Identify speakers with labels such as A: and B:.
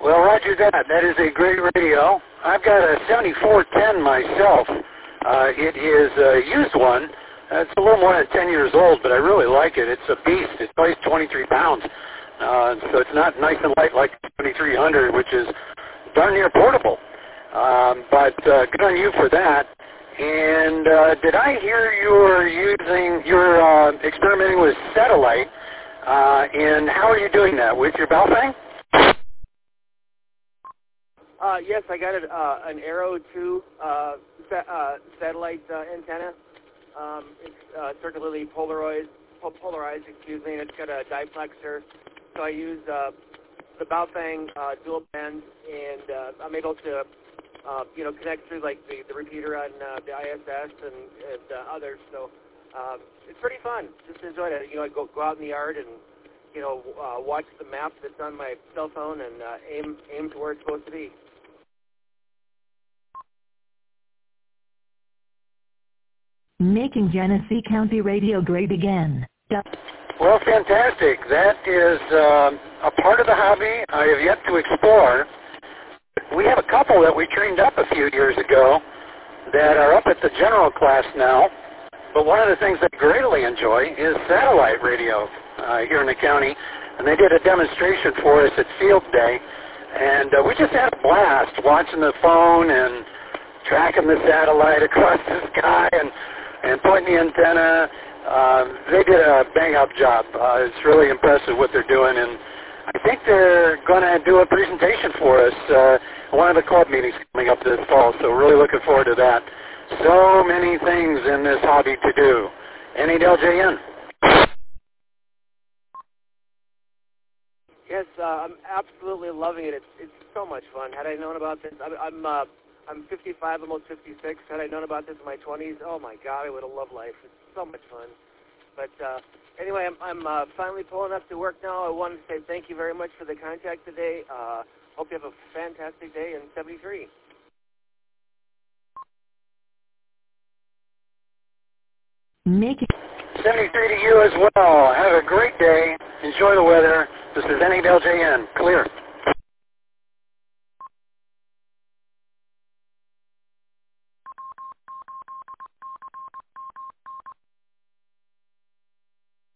A: Well, roger that. That is a great radio. I've got a 7410 myself. It is a used one. It's a little more than 10 years old, but I really like it. It's a beast. It weighs 23 pounds. So it's not nice and light like the 2300, which is darn near portable. But good on you for that. And did I hear you're experimenting with satellite? And how are you doing that? With your Baofeng?
B: Yes, I got an Arrow 2 satellite antenna. It's circularly polarized, and it's got a diplexer. So I use the Baofeng dual band, and I'm able to connect through like the repeater on the ISS and others. So it's pretty fun. Just enjoy it. I go out in the yard and watch the map that's on my cell phone and aim to where it's supposed to be.
C: Making Genesee County radio great again.
A: Well, fantastic. That is a part of the hobby I have yet to explore. We have a couple that we trained up a few years ago that are up at the general class now. But one of the things I greatly enjoy is satellite radio here in the county. And they did a demonstration for us at Field Day. And we just had a blast watching the phone and tracking the satellite across the sky and pointing the antenna. They did a bang-up job. It's really impressive what they're doing, and I think they're going to do a presentation for us at one of the club meetings coming up this fall, so really looking forward to that. So many things in this hobby to do. NADLJN.
B: Yes, I'm absolutely loving it. It's so much fun. Had I known about this, I'm 55, almost 56. Had I known about this in my 20s, oh my God, I would have loved life. It's so much fun. But anyway, I'm finally pulling up to work now. I wanted to say thank you very much for the contact today. Hope you have a fantastic day in 73.
C: Make it
A: 73 to you as well. Have a great day. Enjoy the weather. This is NADLJN. Clear.